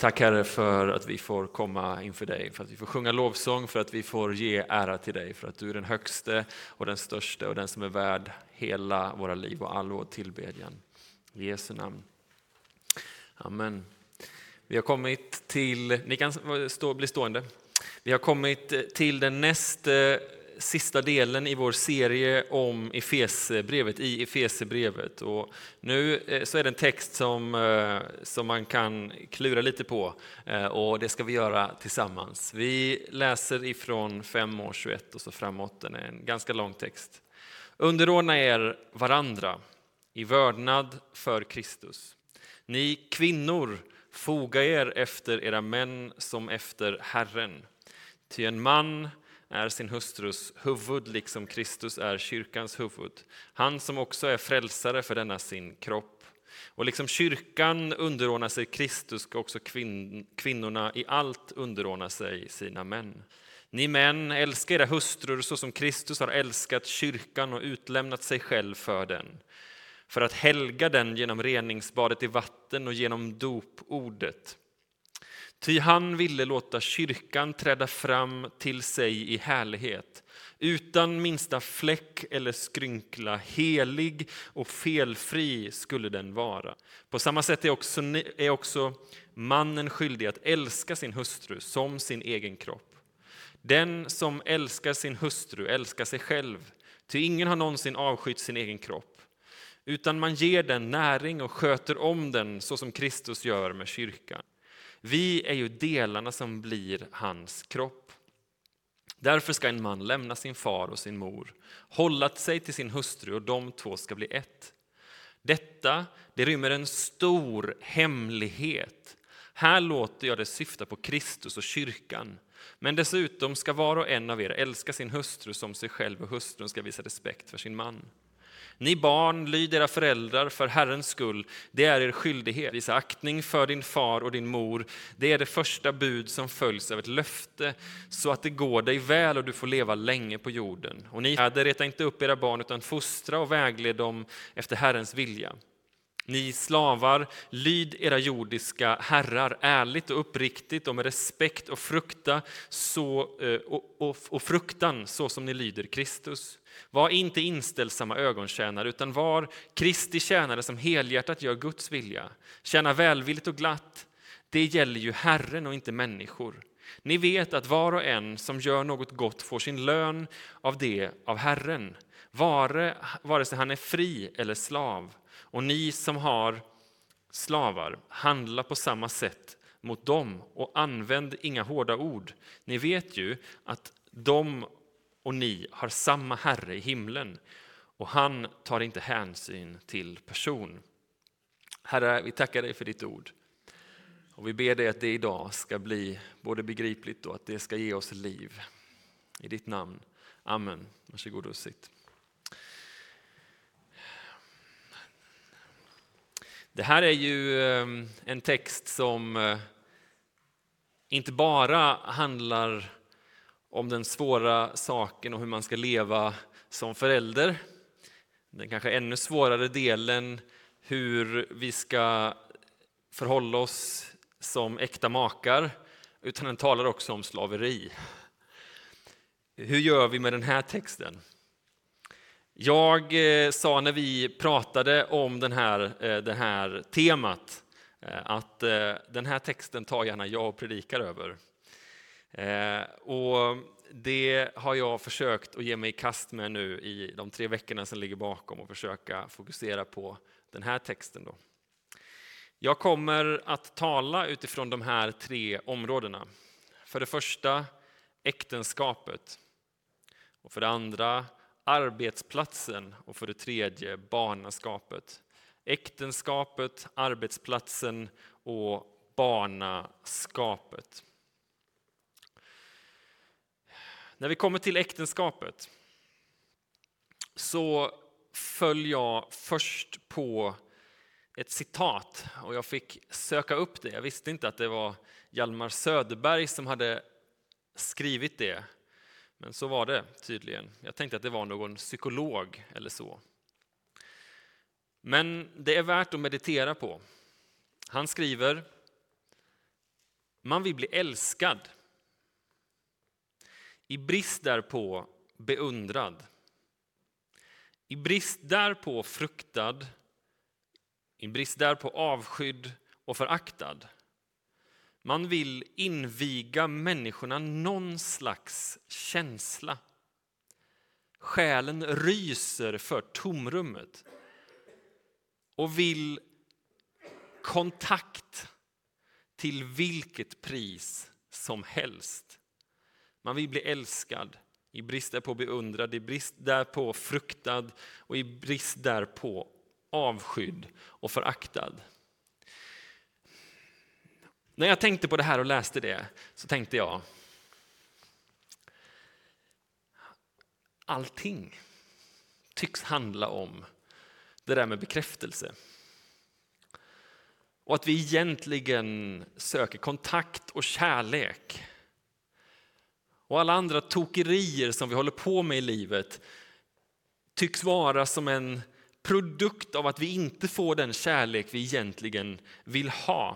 Tack Herre för att vi får komma inför dig, för att vi får sjunga lovsång, för att vi får ge ära till dig, för att du är den högste och den största och den som är värd hela våra liv och all vår tillbedjan. I Jesu namn. Amen. Vi har kommit till, ni kan bli stående. Vi har kommit till den näst sista delen i vår serie om Efesierbrevet, i Efesierbrevet. Och nu så är det en text som man kan klura lite på, och det ska vi göra tillsammans. Vi läser ifrån 5:21 och så framåt, den är en ganska lång text. Underordna er varandra i vördnad för Kristus. Ni kvinnor, foga er efter era män som efter Herren. Ty en man är sin hustrus huvud, liksom Kristus är kyrkans huvud. Han som också är frälsare för denna sin kropp. Och liksom kyrkan underordnar sig Kristus, ska också kvinnorna i allt underordna sig sina män. Ni män, älska era hustrur så som Kristus har älskat kyrkan och utlämnat sig själv för den. För att helga den genom reningsbadet i vatten och genom dopordet. Ty han ville låta kyrkan träda fram till sig i härlighet, utan minsta fläck eller skrynkla, helig och felfri skulle den vara. På samma sätt är också mannen skyldig att älska sin hustru som sin egen kropp. Den som älskar sin hustru älskar sig själv, ty ingen har någonsin avskytt sin egen kropp, utan man ger den näring och sköter om den så som Kristus gör med kyrkan. Vi är ju delarna som blir hans kropp. Därför ska en man lämna sin far och sin mor, hålla sig till sin hustru och de två ska bli ett. Det rymmer en stor hemlighet. Här låter jag det syfta på Kristus och kyrkan. Men dessutom ska var och en av er älska sin hustru som sig själv, och hustrun ska visa respekt för sin man. Ni barn, lyd era föräldrar för Herrens skull, det är er skyldighet. Visa aktning för din far och din mor, det är det första bud som följs av ett löfte, så att det går dig väl och du får leva länge på jorden. Och ni fäder, reta inte upp era barn utan fostra och vägled dem efter Herrens vilja. Ni slavar, lyd era jordiska herrar ärligt och uppriktigt och med respekt och fruktan så som ni lyder Kristus. Var inte inställsamma ögontjänare, utan var Kristi tjänare som helhjärtat gör Guds vilja. Tjäna välvilligt och glatt, det gäller ju Herren och inte människor. Ni vet att var och en som gör något gott får sin lön av det av Herren, vare sig han är fri eller slav. Och ni som har slavar, handla på samma sätt mot dem och använd inga hårda ord. Ni vet ju att de och ni har samma Herre i himlen, och han tar inte hänsyn till person. Herre, vi tackar dig för ditt ord. Och vi ber dig att det idag ska bli både begripligt och att det ska ge oss liv. I ditt namn. Amen. Varsågod och sitt. Det här är ju en text som inte bara handlar om den svåra saken och hur man ska leva som förälder. Den kanske ännu svårare delen, hur vi ska förhålla oss som äkta makar, utan den talar också om slaveri. Hur gör vi med den här texten? Jag sa när vi pratade om det här temat att den här texten tar gärna jag och predikar över. Och det har jag försökt att ge mig i kast med nu i de 3 veckorna som ligger bakom, och försöka fokusera på den här texten då. Jag kommer att tala utifrån de här 3 områdena. För det första äktenskapet, och för det andra arbetsplatsen, och för det tredje barnaskapet. Äktenskapet, arbetsplatsen och barnaskapet. När vi kommer till äktenskapet så föll jag först på ett citat, och jag fick söka upp det. Jag visste inte att det var Hjalmar Söderberg som hade skrivit det, men så var det tydligen. Jag tänkte att det var någon psykolog eller så. Men det är värt att meditera på. Han skriver: Man vill bli älskad. I brist därpå beundrad. I brist därpå fruktad. I brist därpå avskydd och föraktad. Man vill inviga människorna någon slags känsla. Själen ryser för tomrummet och vill kontakt till vilket pris som helst. Man vill bli älskad, i brist därpå beundrad, i brist därpå fruktad och i brist därpå avskydd och föraktad. När jag tänkte på det här och läste det så tänkte jag, allting tycks handla om det där med bekräftelse. Och att vi egentligen söker kontakt och kärlek. Och alla andra tokerier som vi håller på med i livet tycks vara som en produkt av att vi inte får den kärlek vi egentligen vill ha.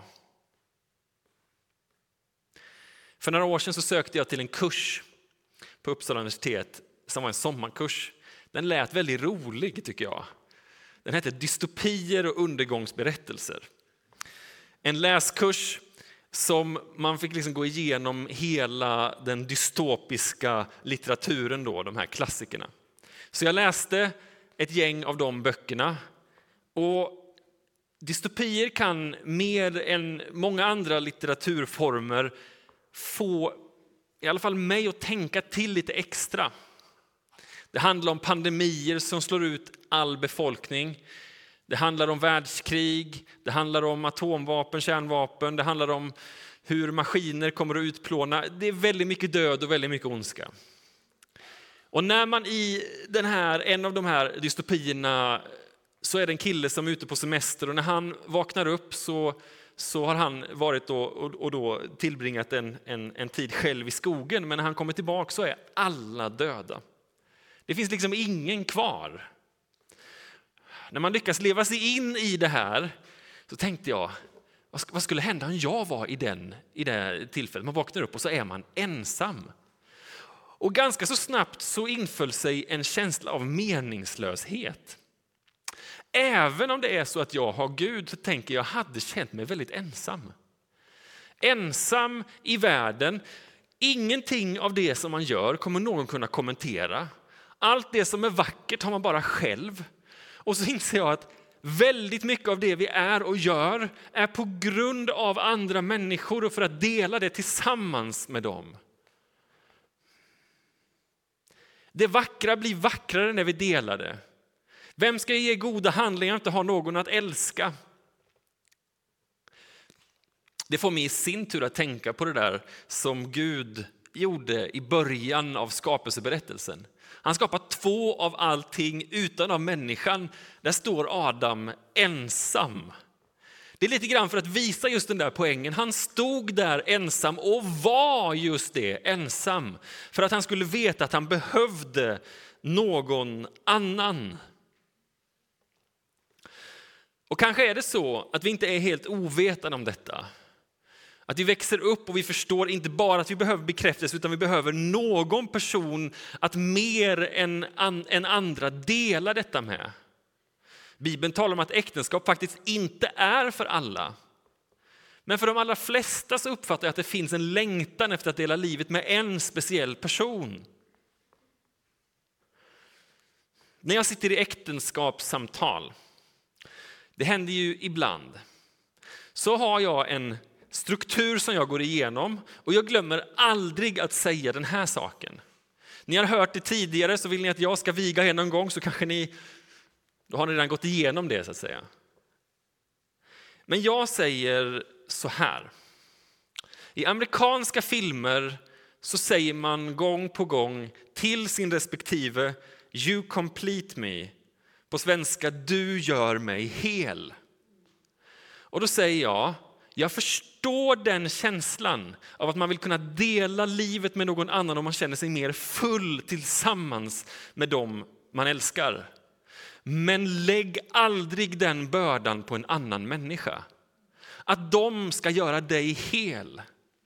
För några år sedan så sökte jag till en kurs på Uppsala universitet som var en sommarkurs. Den lät väldigt rolig tycker jag. Den hette Dystopier och undergångsberättelser. En läskurs som man fick liksom gå igenom hela den dystopiska litteraturen då, de här klassikerna. Så jag läste ett gäng av de böckerna. Och dystopier kan mer än många andra litteraturformer få i alla fall mig att tänka till lite extra. Det handlar om pandemier som slår ut all befolkning. Det handlar om världskrig, det handlar om atomvapen, kärnvapen, det handlar om hur maskiner kommer att utplåna. Det är väldigt mycket död och väldigt mycket ondska. Och när man i en av de här dystopierna så är det en kille som är ute på semester och när han vaknar upp så har han varit och då tillbringat en tid själv i skogen, men när han kommer tillbaka så är alla döda. Det finns liksom ingen kvar. När man lyckas leva sig in i det här så tänkte jag, vad skulle hända om jag var i det tillfället? Man vaknar upp och så är man ensam. Och ganska så snabbt så inföll sig en känsla av meningslöshet. Även om det är så att jag har Gud så tänker jag hade känt mig väldigt ensam. Ensam i världen. Ingenting av det som man gör kommer någon kunna kommentera. Allt det som är vackert har man bara själv. Och så inser jag att väldigt mycket av det vi är och gör är på grund av andra människor och för att dela det tillsammans med dem. Det vackra blir vackrare när vi delar det. Vem ska ge goda handlingar och inte ha någon att älska? Det får mig i sin tur att tänka på det där som Gud gjorde i början av skapelseberättelsen. Han skapar 2 av allting utan av människan. Där står Adam ensam. Det är lite grann för att visa just den där poängen. Han stod där ensam och var just det, ensam. För att han skulle veta att han behövde någon annan. Och kanske är det så att vi inte är helt ovetande om detta. Att vi växer upp och vi förstår inte bara att vi behöver bekräftelse utan vi behöver någon person att mer än andra dela detta med. Bibeln talar om att äktenskap faktiskt inte är för alla. Men för de allra flesta så uppfattar jag att det finns en längtan efter att dela livet med en speciell person. När jag sitter i äktenskapssamtal, det händer ju ibland, så har jag en struktur som jag går igenom och jag glömmer aldrig att säga den här saken. Ni har hört det tidigare, så vill ni att jag ska viga er någon gång så kanske då har ni redan gått igenom det så att säga. Men jag säger så här. I amerikanska filmer så säger man gång på gång till sin respektive "You complete me". På svenska, du gör mig hel. Och då säger jag förstår den känslan av att man vill kunna dela livet med någon annan om man känner sig mer full tillsammans med dem man älskar. Men lägg aldrig den bördan på en annan människa. Att de ska göra dig hel.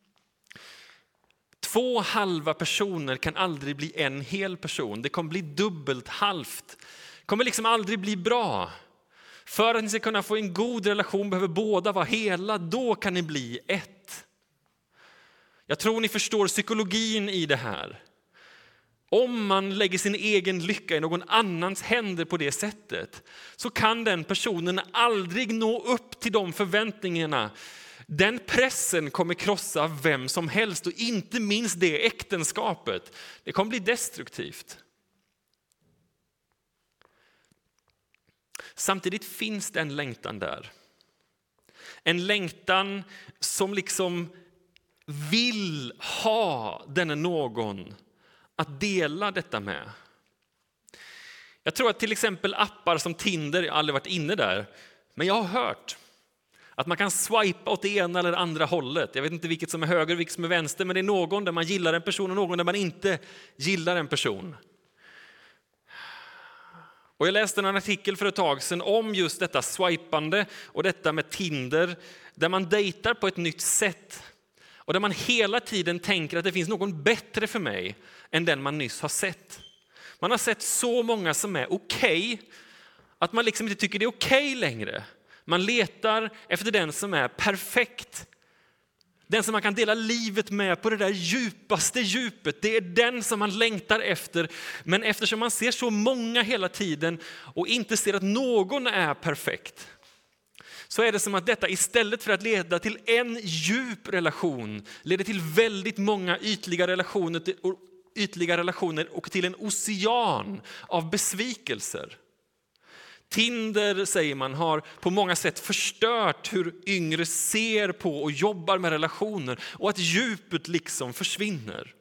2 halva personer kan aldrig bli en hel person. Det kommer bli dubbelt, halvt. Det kommer liksom aldrig bli bra. För att ni ska kunna få en god relation behöver båda vara hela. Då kan ni bli ett. Jag tror ni förstår psykologin i det här. Om man lägger sin egen lycka i någon annans händer på det sättet så kan den personen aldrig nå upp till de förväntningarna. Den pressen kommer krossa vem som helst och inte minst det äktenskapet. Det kommer bli destruktivt. Samtidigt finns det en längtan där. En längtan som liksom vill ha denne någon att dela detta med. Jag tror att till exempel appar som Tinder, jag har aldrig varit inne där, men jag har hört att man kan swipa åt det ena eller andra hållet. Jag vet inte vilket som är höger och vilket som är vänster, men det är någon där man gillar en person och någon där man inte gillar en person. Och jag läste en artikel för ett tag sedan om just detta swipande och detta med Tinder, där man dejtar på ett nytt sätt. Och där man hela tiden tänker att det finns någon bättre för mig än den man nyss har sett. Man har sett så många som är okej, att man liksom inte tycker det är okej längre. Man letar efter den som är perfekt. Den som man kan dela livet med på det där djupaste djupet. Det är den som man längtar efter. Men eftersom man ser så många hela tiden och inte ser att någon är perfekt, så är det som att detta istället för att leda till en djup relation leder till väldigt många ytliga relationer och till en ocean av besvikelser. Tinder, säger man, har på många sätt förstört hur yngre ser på och jobbar med relationer och att djupet liksom försvinner.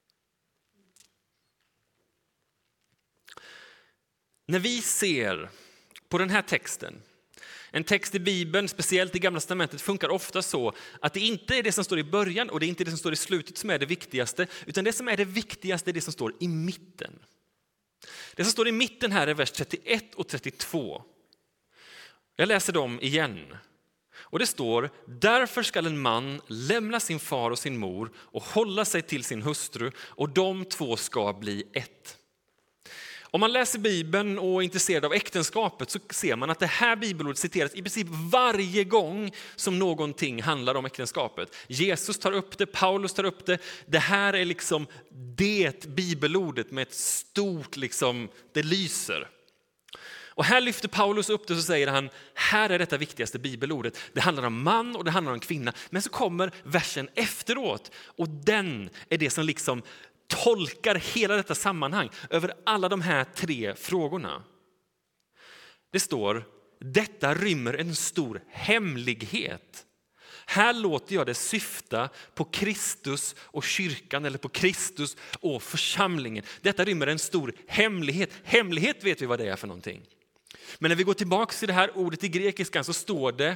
När vi ser på den här texten, en text i Bibeln, speciellt i Gamla testamentet, funkar ofta så att det inte är det som står i början och det är inte det som står i slutet som är det viktigaste, utan det som är det viktigaste är det som står i mitten. Det som står i mitten här är vers 31 och 32. Jag läser dem igen. Och det står: därför ska en man lämna sin far och sin mor och hålla sig till sin hustru, och de två ska bli ett. Om man läser Bibeln och är intresserad av äktenskapet så ser man att det här bibelordet citeras i princip varje gång som någonting handlar om äktenskapet. Jesus tar upp det, Paulus tar upp det. Det här är liksom det bibelordet med ett stort, liksom, det lyser. Och här lyfter Paulus upp det och så säger han, här är detta viktigaste bibelordet. Det handlar om man och det handlar om kvinna. Men så kommer versen efteråt och den är det som liksom tolkar hela detta sammanhang över alla de här 3 frågorna. Det står: detta rymmer en stor hemlighet. Här låter jag det syfta på Kristus och kyrkan, eller på Kristus och församlingen. Detta rymmer en stor hemlighet. Hemlighet vet vi vad det är för någonting. Men när vi går tillbaka till det här ordet i grekiskan så står det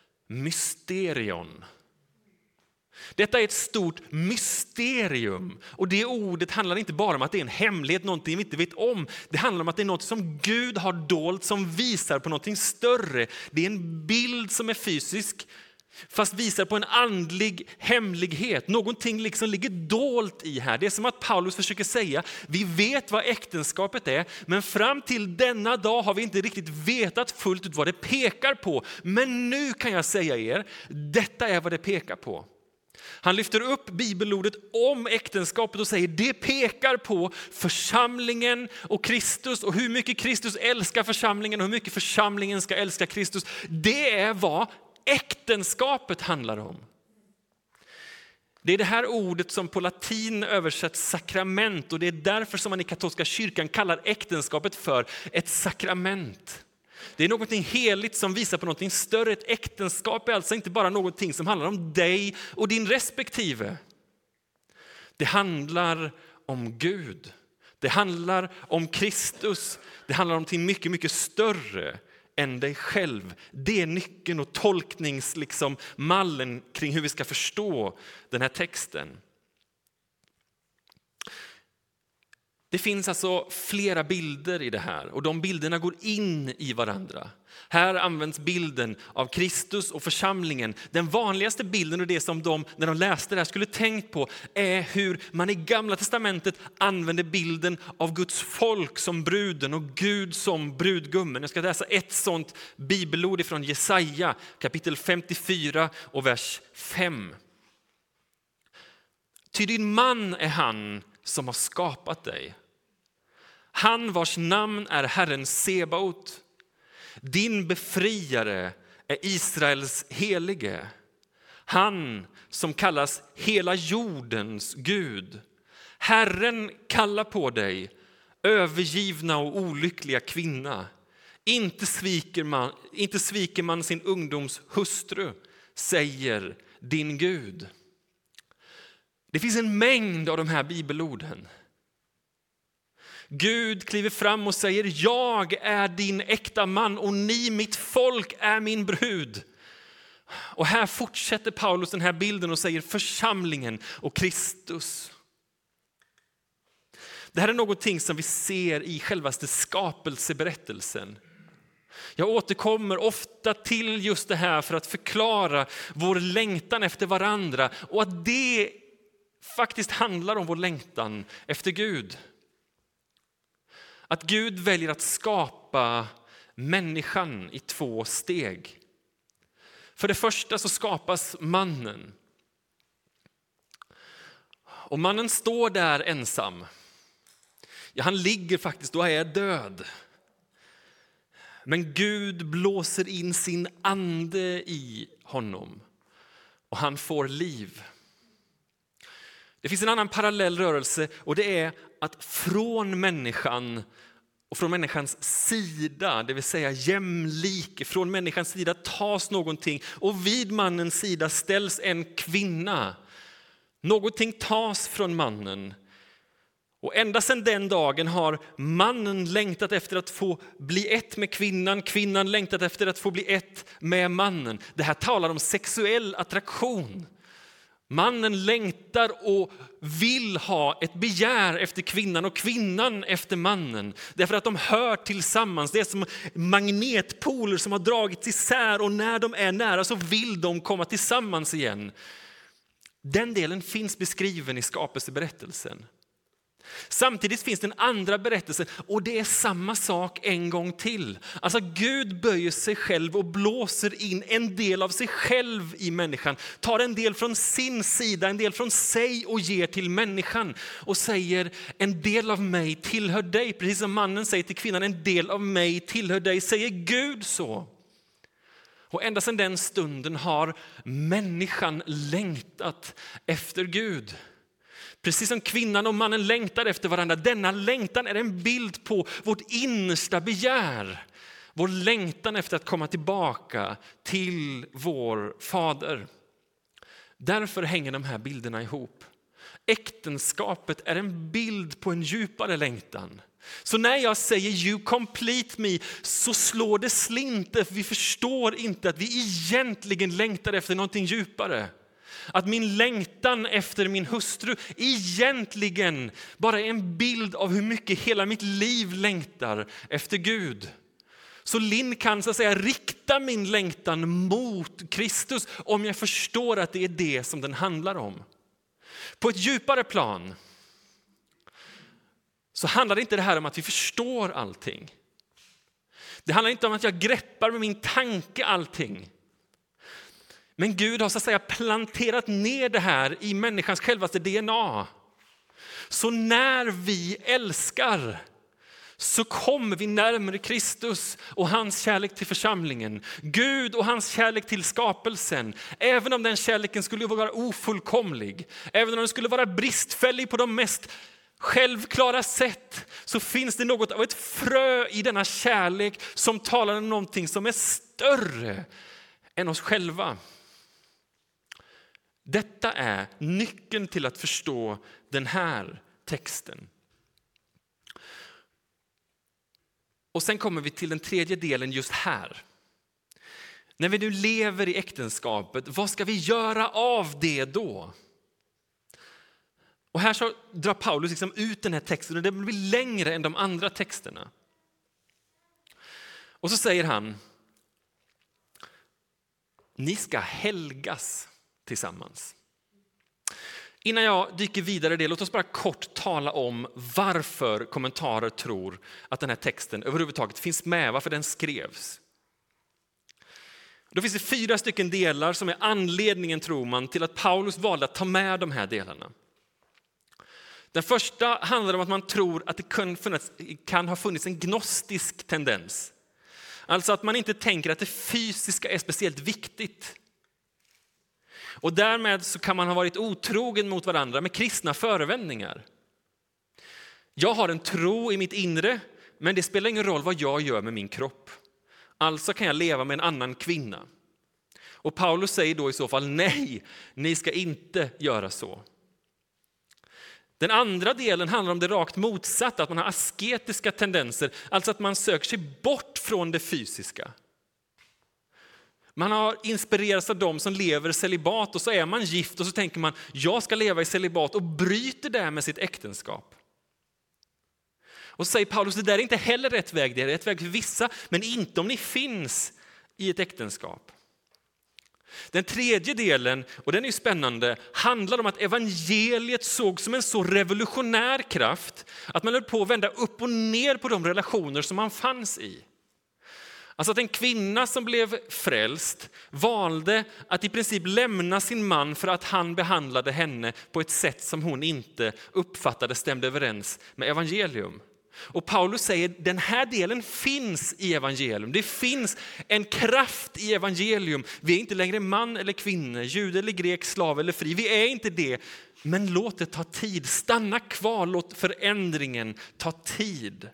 mysterion. Detta är ett stort mysterium. Och det ordet handlar inte bara om att det är en hemlighet, någonting vi inte vet om. Det handlar om att det är något som Gud har dolt som visar på någonting större. Det är en bild som är fysisk fast visar på en andlig hemlighet. Någonting liksom ligger dolt i här. Det är som att Paulus försöker säga, vi vet vad äktenskapet är, men fram till denna dag har vi inte riktigt vetat fullt ut vad det pekar på. Men nu kan jag säga er, detta är vad det pekar på. Han lyfter upp bibelordet om äktenskapet och säger det pekar på församlingen och Kristus och hur mycket Kristus älskar församlingen och hur mycket församlingen ska älska Kristus. Det är vad äktenskapet handlar om. Det är det här ordet som på latin översätts sakrament och det är därför som man i katolska kyrkan kallar äktenskapet för ett sakrament. Det är någonting heligt som visar på någonting större. Ett äktenskap är alltså inte bara någonting som handlar om dig och din respektive. Det handlar om Gud. Det handlar om Kristus. Det handlar om någonting mycket, mycket större än dig själv. Det är nyckeln och tolkningsmallen kring hur vi ska förstå den här texten. Det finns alltså flera bilder i det här och de bilderna går in i varandra. Här används bilden av Kristus och församlingen. Den vanligaste bilden och det som de, när de läste det här, skulle tänkt på är hur man i Gamla testamentet använder bilden av Guds folk som bruden och Gud som brudgummen. Jag ska läsa ett sånt bibelord från Jesaja kapitel 54 och vers 5. Ty din man är han som har skapat dig. Han vars namn är Herren Sebaot. Din befriare är Israels helige. Han som kallas hela jordens Gud. Herren kallar på dig, övergivna och olyckliga kvinna. Inte sviker man sin ungdoms hustru, säger din Gud. Det finns en mängd av de här bibelorden. Gud kliver fram och säger, jag är din äkta man och ni, mitt folk, är min brud. Och här fortsätter Paulus den här bilden och säger församlingen och Kristus. Det här är någonting som vi ser i självaste skapelseberättelsen. Jag återkommer ofta till just det här för att förklara vår längtan efter varandra och att det faktiskt handlar om vår längtan efter Gud. Att Gud väljer att skapa människan i 2 steg. För det första så skapas mannen. Och mannen står där ensam. Ja, han ligger faktiskt och är död. Men Gud blåser in sin ande i honom. Och han får liv. Det finns en annan parallell rörelse och det är att från människan och från människans sida, det vill säga jämlik, från människans sida tas någonting och vid mannens sida ställs en kvinna. Någonting tas från mannen. Och ända sedan den dagen har mannen längtat efter att få bli ett med kvinnan, kvinnan längtat efter att få bli ett med mannen. Det här talar om sexuell attraktion. Mannen längtar och vill ha ett begär efter kvinnan och kvinnan efter mannen. Därför att de hör tillsammans. Det är som magnetpoler som har dragits isär och när de är nära så vill de komma tillsammans igen. Den delen finns beskriven i skapelseberättelsen. Samtidigt finns det en andra berättelse och det är samma sak en gång till. Alltså Gud böjer sig själv och blåser in en del av sig själv i människan. Tar en del från sin sida, en del från sig och ger till människan. Och säger en del av mig tillhör dig. Precis som mannen säger till kvinnan, en del av mig tillhör dig. Säger Gud så. Och ända sedan den stunden har människan längtat efter Gud. Precis som kvinnan och mannen längtar efter varandra. Denna längtan är en bild på vårt innersta begär. Vår längtan efter att komma tillbaka till vår fader. Därför hänger de här bilderna ihop. Äktenskapet är en bild på en djupare längtan. Så när jag säger you complete me så slår det slint. Vi förstår inte att vi egentligen längtar efter någonting djupare. Att min längtan efter min hustru egentligen bara är en bild av hur mycket hela mitt liv längtar efter Gud. Så Linn kan så att säga rikta min längtan mot Kristus om jag förstår att det är det som den handlar om. På ett djupare plan så handlar det inte det här om att vi förstår allting. Det handlar inte om att jag greppar med min tanke allting. Men Gud har så att säga planterat ner det här i människans självaste DNA. Så när vi älskar så kommer vi närmare Kristus och hans kärlek till församlingen. Gud och hans kärlek till skapelsen. Även om den kärleken skulle vara ofullkomlig. Även om den skulle vara bristfällig på de mest självklara sätt. Så finns det något av ett frö i denna kärlek som talar om någonting som är större än oss själva. Detta är nyckeln till att förstå den här texten. Och sen kommer vi till den tredje delen just här. När vi nu lever i äktenskapet, vad ska vi göra av det då? Och här så drar Paulus liksom ut den här texten och den blir längre än de andra texterna. Och så säger han: ni ska helgas tillsammans. Innan jag dyker vidare i det, låt oss bara kort tala om varför kommentarer tror att den här texten överhuvudtaget finns med, varför den skrevs. Då finns det 4 stycken delar som är anledningen, tror man, till att Paulus valde att ta med de här delarna. Den första handlar om att man tror att det kan ha funnits en gnostisk tendens. Alltså att man inte tänker att det fysiska är speciellt viktigt. Och därmed så kan man ha varit otrogen mot varandra med kristna förevändningar. Jag har en tro i mitt inre, men det spelar ingen roll vad jag gör med min kropp. Alltså kan jag leva med en annan kvinna. Och Paulus säger då i så fall: nej, ni ska inte göra så. Den andra delen handlar om det rakt motsatta, att man har asketiska tendenser, alltså att man söker sig bort från det fysiska. Man har inspirerats av dem som lever celibat, och så är man gift och så tänker man: jag ska leva i celibat, och bryter det med sitt äktenskap. Och så säger Paulus: det där är inte heller rätt väg, det är rätt väg för vissa, men inte om ni finns i ett äktenskap. Den tredje delen, och den är spännande, handlar om att evangeliet såg som en så revolutionär kraft att man höll på att vända upp och ner på de relationer som man fanns i. Alltså att en kvinna som blev frälst valde att i princip lämna sin man för att han behandlade henne på ett sätt som hon inte uppfattade stämde överens med evangelium. Och Paulus säger: den här delen finns i evangelium. Det finns en kraft i evangelium. Vi är inte längre man eller kvinna, jude eller grek, slav eller fri. Vi är inte det. Men låt det ta tid. Stanna kvar, låt förändringen ta tid.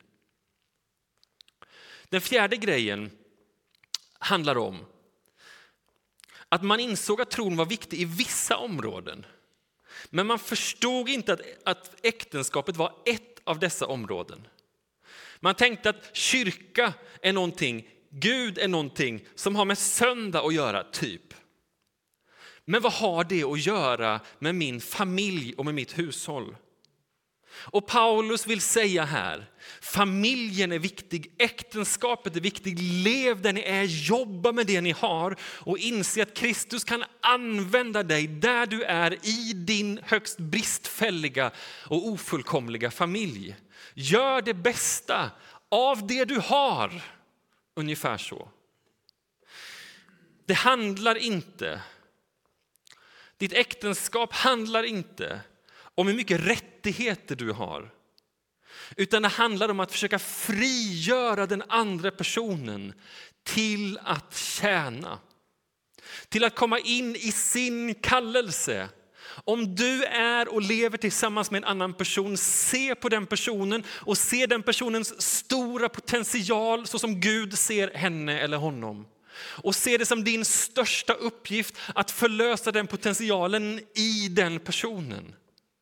Den fjärde grejen handlar om att man insåg att tron var viktig i vissa områden. Men man förstod inte att äktenskapet var ett av dessa områden. Man tänkte att kyrka är någonting, Gud är någonting som har med söndag att göra, typ. Men vad har det att göra med min familj och med mitt hushåll? Och Paulus vill säga här: familjen är viktig, äktenskapet är viktigt, lev där ni är, jobba med det ni har och inse att Kristus kan använda dig där du är i din högst bristfälliga och ofullkomliga familj. Gör det bästa av det du har, ungefär så. Det handlar inte, ditt äktenskap handlar inte om hur mycket rättigheter du har. Utan det handlar om att försöka frigöra den andra personen till att tjäna. Till att komma in i sin kallelse. Om du är och lever tillsammans med en annan person, se på den personen och se den personens stora potential så som Gud ser henne eller honom. Och se det som din största uppgift att förlösa den potentialen i den personen.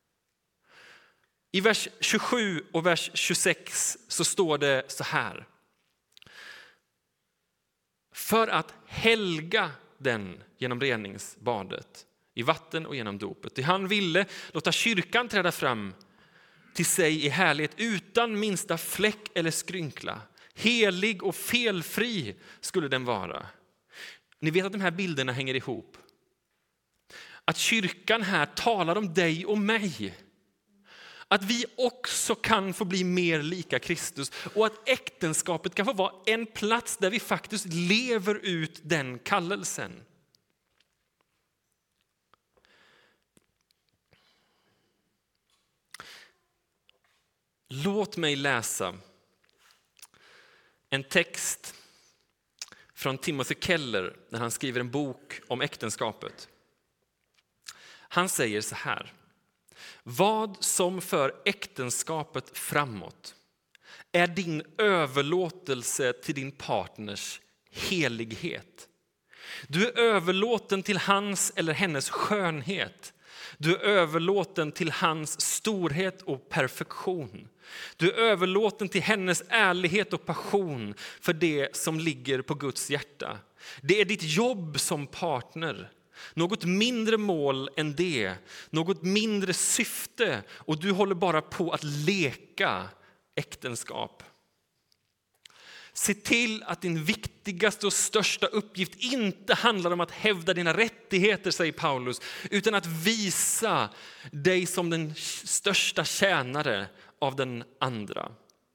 I vers 27 och vers 26 så står det så här: för att helga den genom reningsbadet i vatten och genom dopet. Han ville låta kyrkan träda fram till sig i härlighet utan minsta fläck eller skrynkla. Helig och felfri skulle den vara. Ni vet att de här bilderna hänger ihop. Att kyrkan här talar om dig och mig. Att vi också kan få bli mer lika Kristus och att äktenskapet kan få vara en plats där vi faktiskt lever ut den kallelsen. Låt mig läsa en text från Timothy Keller när han skriver en bok om äktenskapet. Han säger så här: vad som för äktenskapet framåt är din överlåtelse till din partners helighet. Du är överlåten till hans eller hennes skönhet. Du är överlåten till hans storhet och perfektion. Du är överlåten till hennes ärlighet och passion för det som ligger på Guds hjärta. Det är ditt jobb som partner Något mindre mål än det, något mindre syfte, och du håller bara på att leka äktenskap. Se till att din viktigaste och största uppgift inte handlar om att hävda dina rättigheter, säger Paulus, utan att visa dig som den största tjänare av den andra.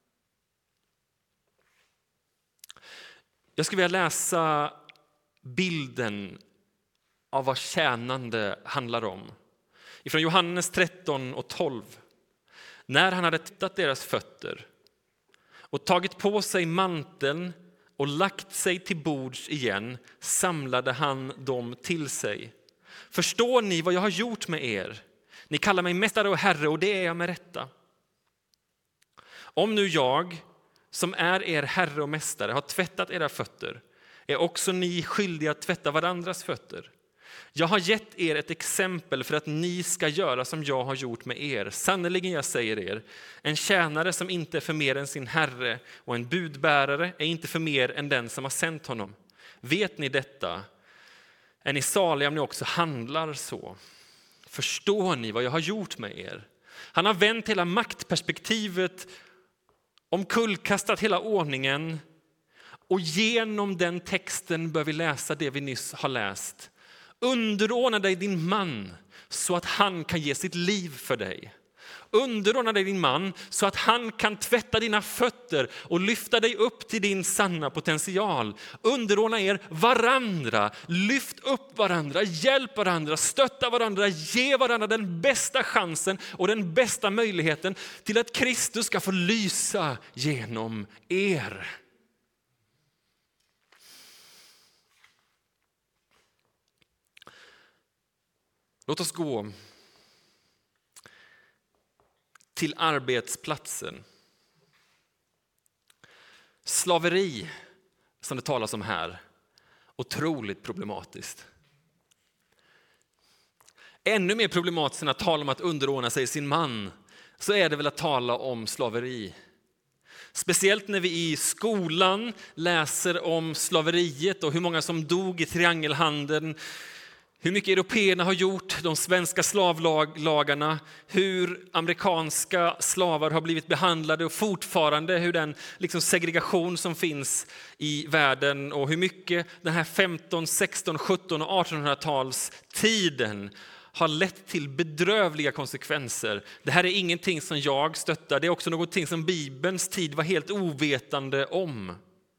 Jag skulle vilja läsa bilden av vad tjänande handlar om. Ifrån Johannes 13 och 12. När han hade tvättat deras fötter och tagit på sig manteln och lagt sig till bords igen, samlade han dem till sig. Förstår ni vad jag har gjort med er? Ni kallar mig mästare och herre, och det är jag med rätta. Om nu jag, som är er herre och mästare, har tvättat era fötter, är också ni skyldiga att tvätta varandras fötter. Jag har gett er ett exempel för att ni ska göra som jag har gjort med er. Sannoliken, jag säger er, en tjänare som inte är för mer än sin herre och en budbärare är inte för mer än den som har sänt honom. Vet ni detta? Är ni saliga om ni också handlar så? Förstår ni vad jag har gjort med er? Han har vänt hela maktperspektivet, omkullkastat hela ordningen, och genom den texten bör vi läsa det vi nyss har läst. Underordna dig din man så att han kan ge sitt liv för dig. Underordna dig din man så att han kan tvätta dina fötter och lyfta dig upp till din sanna potential. Underordna er varandra, lyft upp varandra, hjälp varandra, stötta varandra, ge varandra den bästa chansen och den bästa möjligheten till att Kristus ska få lysa genom er. Låt oss gå till arbetsplatsen. Slaveri, som det talas om här, otroligt problematiskt. Ännu mer problematiskt än att tala om att underordna sig sin man, så är det väl att tala om slaveri. Speciellt när vi i skolan läser om slaveriet och hur många som dog i triangelhandeln, hur mycket européerna har gjort, de svenska slavlagarna, hur amerikanska slavar har blivit behandlade och fortfarande hur den segregation som finns i världen och hur mycket den här 15, 16, 17 och 1800-tals tiden har lett till bedrövliga konsekvenser. Det här är ingenting som jag stöttar, det är också någonting som Bibelns tid var helt ovetande om.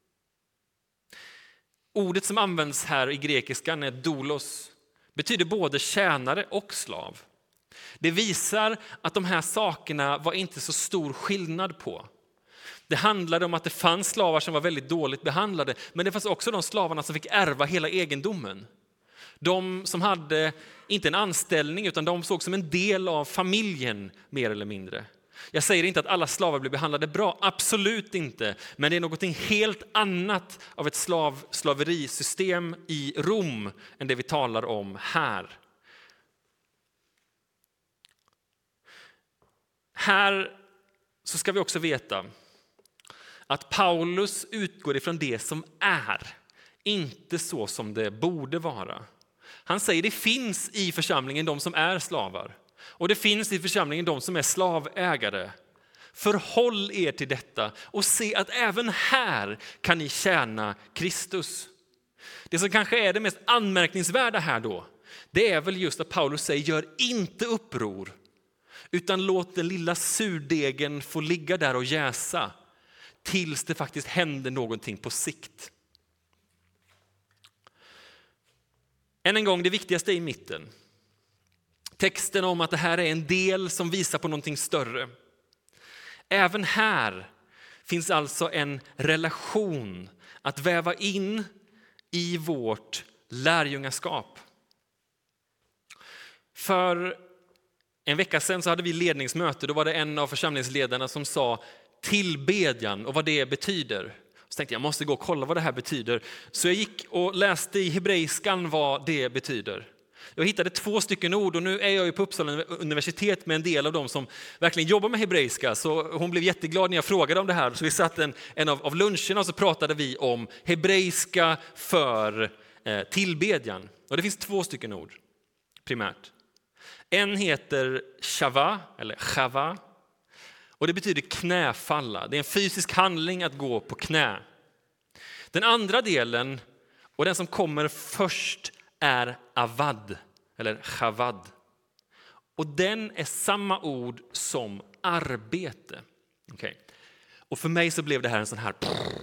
Ordet som används här i grekiskan är doulos. Betyder både tjänare och slav. Det visar att de här sakerna var inte så stor skillnad på. Det handlade om att det fanns slavar som var väldigt dåligt behandlade, men det fanns också de slavarna som fick ärva hela egendomen. De som hade inte en anställning utan de såg som en del av familjen mer eller mindre. Jag säger inte att alla slavar blev behandlade bra, absolut inte. Men det är något helt annat av ett slaverisystem i Rom än det vi talar om här. Här så ska vi också veta att Paulus utgår ifrån det som är, inte så som det borde vara. Han säger det finns i församlingen de som är slavar. Och det finns i församlingen de som är slavägare. Förhåll er till detta och se att även här kan ni tjäna Kristus. Det som kanske är det mest anmärkningsvärda här då, det är väl just att Paulus säger gör inte uppror, utan låt den lilla surdegen få ligga där och jäsa tills det faktiskt händer någonting på sikt. Än en gång, det viktigaste är i mitten. Texten om att det här är en del som visar på någonting större. Även här finns alltså en relation att väva in i vårt lärjungaskap. För en vecka sedan så hade vi ledningsmöte. Då var det en av församlingsledarna som sa tillbedjan och vad det betyder. Så tänkte jag måste gå och kolla vad det här betyder. Så jag gick och läste i hebreiskan vad det betyder. Jag hittade 2 stycken ord och nu är jag ju på Uppsala universitet med en del av dem som verkligen jobbar med hebreiska. Så hon blev jätteglad när jag frågade om det här. Så vi satt en av luncherna och så pratade vi om hebreiska för tillbedjan. Och det finns 2 stycken ord primärt. En heter shava eller chava. Och det betyder knäfalla. Det är en fysisk handling att gå på knä. Den andra delen och den som kommer först är avad eller chavad. Och den är samma ord som arbete. Okay. Och för mig så blev det här en sån här...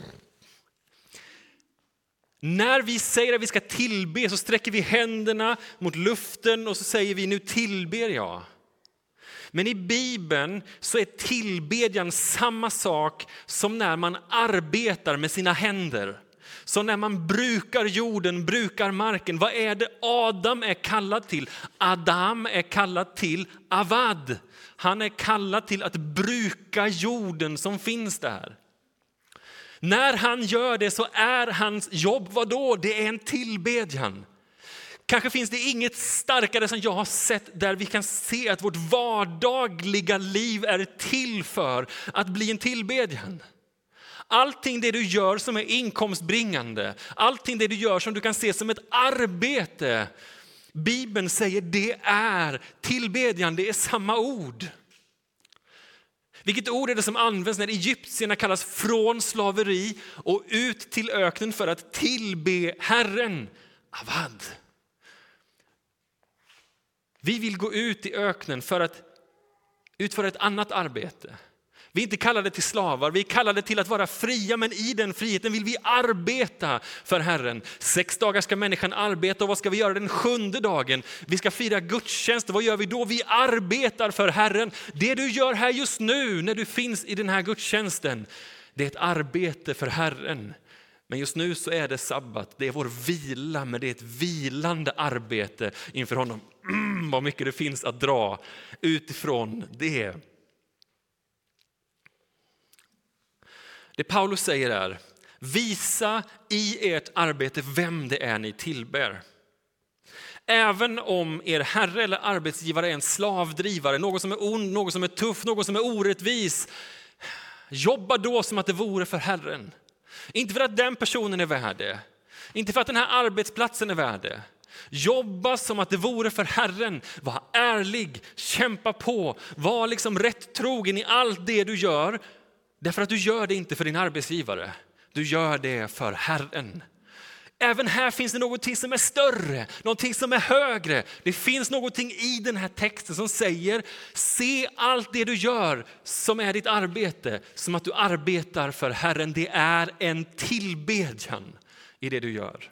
När vi säger att vi ska tillbe så sträcker vi händerna mot luften och så säger vi nu tillber jag. Men i Bibeln så är tillbedjan samma sak som när man arbetar med sina händer. Så när man brukar jorden, brukar marken, vad är det Adam är kallad till? Adam är kallad till avad. Han är kallad till att bruka jorden som finns där. När han gör det så är hans jobb, vadå? Det är en tillbedjan. Kanske finns det inget starkare som jag har sett där vi kan se att vårt vardagliga liv är till för att bli en tillbedjan. Allting det du gör som är inkomstbringande, allting det du gör som du kan se som ett arbete. Bibeln säger det är tillbedjan, det är samma ord. Vilket ord är det som används när egyptierna kallas från slaveri och ut till öknen för att tillbe Herren? Avad. Vi vill gå ut i öknen för att utföra ett annat arbete. Vi är inte kallade till slavar, vi är kallade till att vara fria, men i den friheten vill vi arbeta för Herren. 6 dagar ska människan arbeta och vad ska vi göra den 7:e dagen? Vi ska fira gudstjänst, vad gör vi då? Vi arbetar för Herren. Det du gör här just nu när du finns i den här gudstjänsten, det är ett arbete för Herren. Men just nu så är det sabbat, det är vår vila, men det är ett vilande arbete inför honom. Vad mycket det finns att dra utifrån det. Det Paulus säger är, visa i ert arbete vem det är ni tillber. Även om er herre eller arbetsgivare är en slavdrivare, någon som är ond, någon som är tuff, någon som är orättvis, jobba då som att det vore för Herren. Inte för att den personen är värd det, inte för att den här arbetsplatsen är värd det. Jobba som att det vore för Herren. Var ärlig, kämpa på, var liksom rätt trogen i allt det du gör. Därför att du gör det inte för din arbetsgivare. Du gör det för Herren. Även här finns det någonting som är större, någonting som är högre. Det finns någonting i den här texten som säger, se allt det du gör som är ditt arbete, som att du arbetar för Herren. Det är en tillbedjan i det du gör.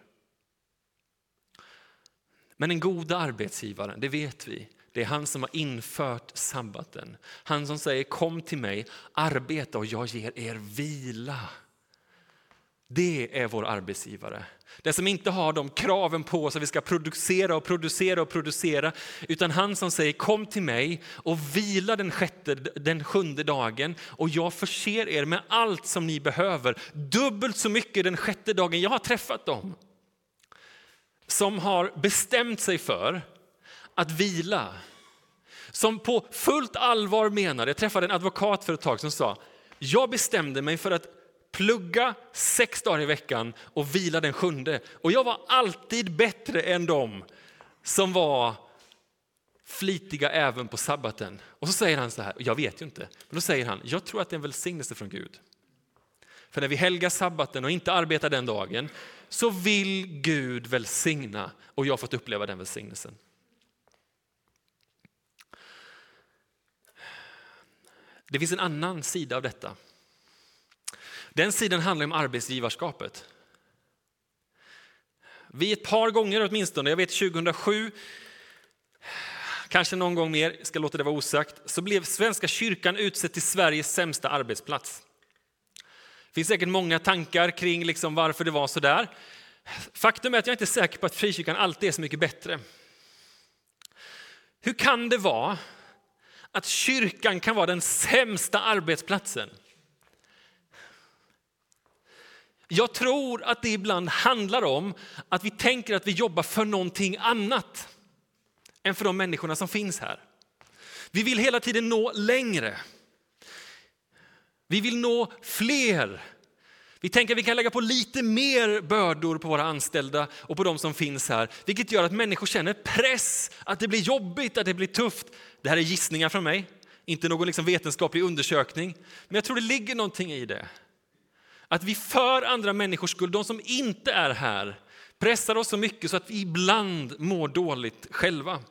Men en god arbetsgivare, det vet vi. Det är han som har infört sabbaten. Han som säger, kom till mig, arbeta och jag ger er vila. Det är vår arbetsgivare. Den som inte har de kraven på oss att vi ska producera och producera och producera. Utan han som säger, kom till mig och vila den 7:e dagen. Och jag förser er med allt som ni behöver. Dubbelt så mycket den 6:e dagen. Jag har träffat dem som har bestämt sig för att vila. Som på fullt allvar menar, jag träffade en advokat för ett tag som sa, jag bestämde mig för att plugga 6 dagar i veckan och vila den 7:e. Och jag var alltid bättre än de som var flitiga även på sabbaten. Och så säger han så här, jag vet ju inte, men då säger han, jag tror att det är en välsignelse från Gud. För när vi helgar sabbaten och inte arbetar den dagen så vill Gud välsigna och jag har fått uppleva den välsignelsen. Det finns en annan sida av detta. Den sidan handlar om arbetsgivarskapet. Vi ett par gånger åtminstone, jag vet 2007, kanske någon gång mer, ska låta det vara osagt, så blev Svenska kyrkan utsedd till Sveriges sämsta arbetsplats. Det finns säkert många tankar kring liksom varför det var så där. Faktum är att jag inte är säker på att frikyrkan alltid är så mycket bättre. Hur kan det vara att kyrkan kan vara den sämsta arbetsplatsen? Jag tror att det ibland handlar om att vi tänker att vi jobbar för någonting annat än för de människorna som finns här. Vi vill hela tiden nå längre. Vi vill nå fler. Vi tänker att vi kan lägga på lite mer bördor på våra anställda och på de som finns här. Vilket gör att människor känner press, att det blir jobbigt, att det blir tufft. Det här är gissningar från mig, inte någon vetenskaplig undersökning. Men jag tror det ligger någonting i det. Att vi för andra människors skull, de som inte är här, pressar oss så mycket så att vi ibland mår dåligt själva.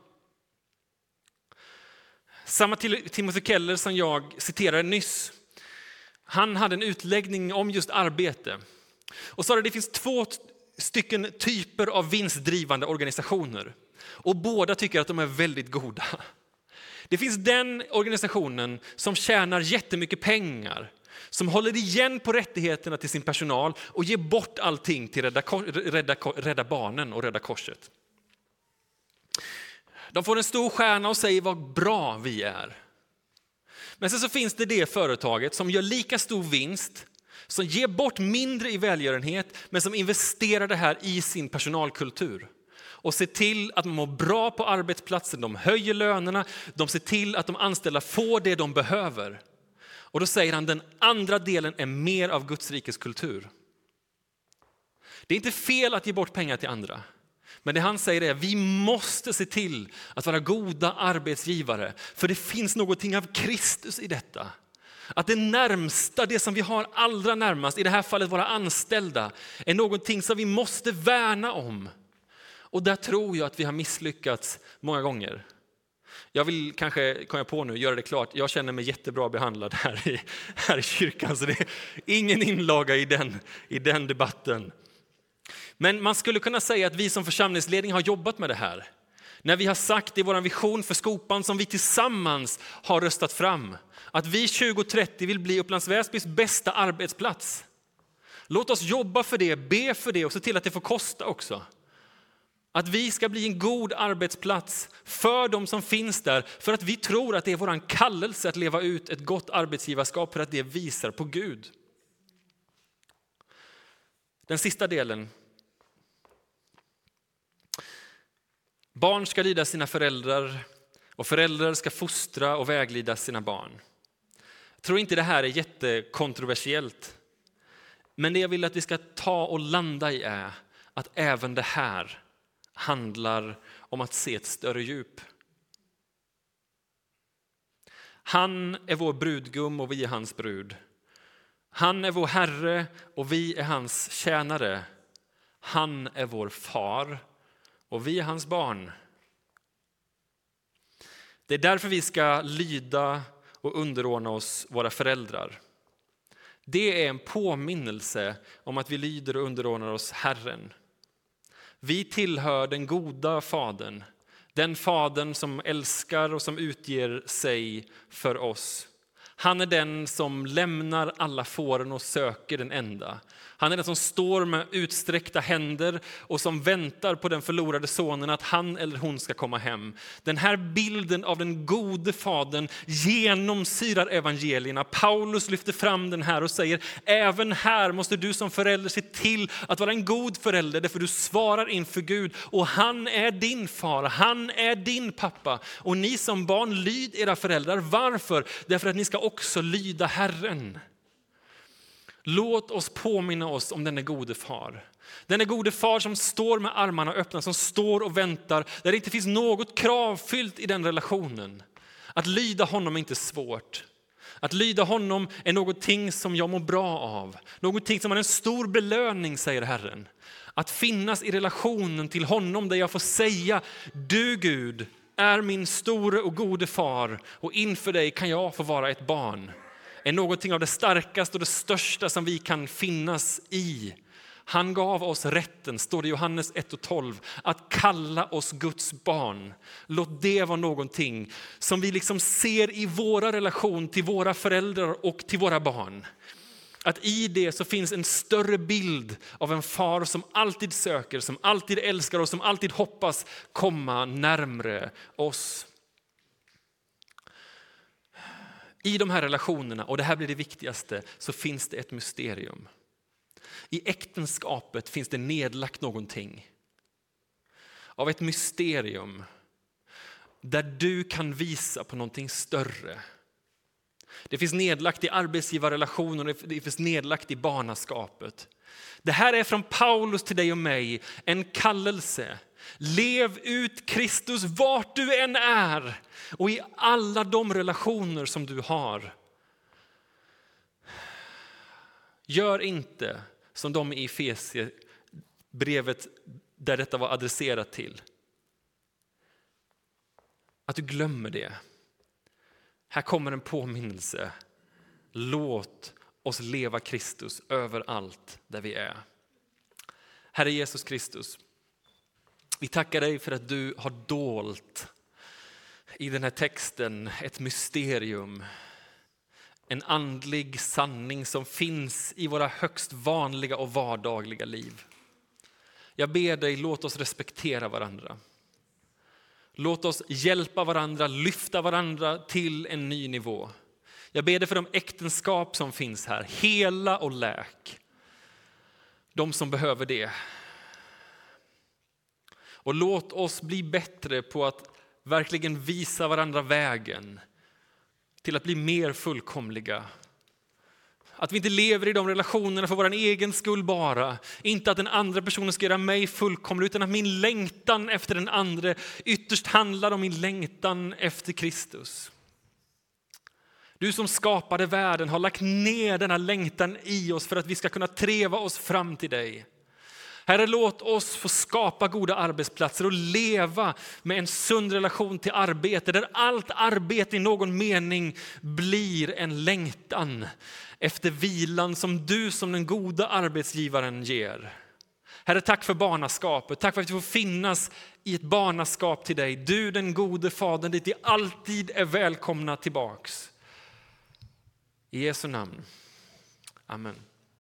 Samma Timothy Keller som jag citerade nyss. Han hade en utläggning om just arbete. Och sa att det finns 2 stycken typer av vinstdrivande organisationer. Och båda tycker att de är väldigt goda. Det finns den organisationen som tjänar jättemycket pengar. Som håller igen på rättigheterna till sin personal och ger bort allting till Rädda Barnen och Rädda Korset. De får en stor stjärna och säger vad bra vi är. Men sen så finns det företaget som gör lika stor vinst, som ger bort mindre i välgörenhet, men som investerar det här i sin personalkultur. Och ser till att man mår bra på arbetsplatsen, de höjer lönerna, de ser till att de anställda får det de behöver. Och då säger han den andra delen är mer av Guds rikes kultur. Det är inte fel att ge bort pengar till andra. Men det han säger är att vi måste se till att vara goda arbetsgivare. För det finns någonting av Kristus i detta. Att det närmsta, det som vi har allra närmast, i det här fallet våra anställda, är någonting som vi måste värna om. Och där tror jag att vi har misslyckats många gånger. Jag vill kanske, kan jag på nu, göra det klart. Jag känner mig jättebra behandlad här i kyrkan. Så det är ingen inlaga i den debatten. Men man skulle kunna säga att vi som församlingsledning har jobbat med det här. När vi har sagt i vår vision för Skopan som vi tillsammans har röstat fram. Att vi 2030 vill bli Upplands Väsbys bästa arbetsplats. Låt oss jobba för det, be för det och se till att det får kosta också. Att vi ska bli en god arbetsplats för de som finns där. För att vi tror att det är vår kallelse att leva ut ett gott arbetsgivarskap för att det visar på Gud. Den sista delen. Barn ska lyda sina föräldrar och föräldrar ska fostra och väglida sina barn. Jag tror inte det här är jättekontroversiellt. Men det jag vill att vi ska ta och landa i är att även det här handlar om att se ett större djup. Han är vår brudgum och vi är hans brud. Han är vår Herre och vi är hans tjänare. Han är vår far och vi är hans barn. Det är därför vi ska lyda och underordna oss våra föräldrar. Det är en påminnelse om att vi lyder och underordnar oss Herren. Vi tillhör den goda fadern. Den fadern som älskar och som utger sig för oss. Han är den som lämnar alla fåren och söker den enda. Han är den som står med utsträckta händer och som väntar på den förlorade sonen att han eller hon ska komma hem. Den här bilden av den gode fadern genomsyrar evangelierna. Paulus lyfter fram den här och säger, även här måste du som förälder se till att vara en god förälder, därför du svarar inför Gud. Och han är din far, han är din pappa. Och ni som barn, lyd era föräldrar. Varför? Därför att ni ska också lyda Herren. Låt oss påminna oss om den gode far. Den gode far som står med armarna öppna, som står och väntar. Där det inte finns något kravfyllt i den relationen. Att lyda honom är inte svårt. Att lyda honom är någonting som jag mår bra av. Någonting som är en stor belöning, säger Herren. Att finnas i relationen till honom där jag får säga, du Gud är min store och gode far och inför dig kan jag få vara ett barn. Är någonting av det starkaste och det största som vi kan finnas i. Han gav oss rätten, står det i Johannes 1:12, att kalla oss Guds barn. Låt det vara någonting som vi liksom ser i våra relation till våra föräldrar och till våra barn. Att i det så finns en större bild av en far som alltid söker, som alltid älskar och som alltid hoppas komma närmare oss. I de här relationerna, och det här blir det viktigaste, så finns det ett mysterium. I äktenskapet finns det nedlagt någonting av ett mysterium där du kan visa på någonting större. Det finns nedlagt i arbetsgivarrelationer, det finns nedlagt i barnaskapet. Det här är från Paulus till dig och mig en kallelse. Lev ut Kristus vart du än är och i alla de relationer som du har. Gör inte som de i Efesierbrevet där detta var adresserat till. Att du glömmer det. Här kommer en påminnelse. Låt oss leva Kristus överallt där vi är. Herre Jesus Kristus, vi tackar dig för att du har dolt i den här texten ett mysterium. En andlig sanning som finns i våra högst vanliga och vardagliga liv. Jag ber dig, låt oss respektera varandra. Låt oss hjälpa varandra, lyfta varandra till en ny nivå. Jag ber dig för de äktenskap som finns här, hela och läk. De som behöver det. Och låt oss bli bättre på att verkligen visa varandra vägen till att bli mer fullkomliga. Att vi inte lever i de relationerna för vår egen skull bara. Inte att den andra personen ska göra mig fullkomlig, utan att min längtan efter den andra ytterst handlar om min längtan efter Kristus. Du som skapade världen har lagt ner denna längtan i oss för att vi ska kunna treva oss fram till dig. Herre, låt oss få skapa goda arbetsplatser och leva med en sund relation till arbete. Där allt arbete i någon mening blir en längtan efter vilan som du som den goda arbetsgivaren ger. Herre, tack för barnaskapet. Tack för att vi får finnas i ett barnaskap till dig. Du den gode fadern dit vi alltid är välkomna tillbaks. I Jesu namn. Amen.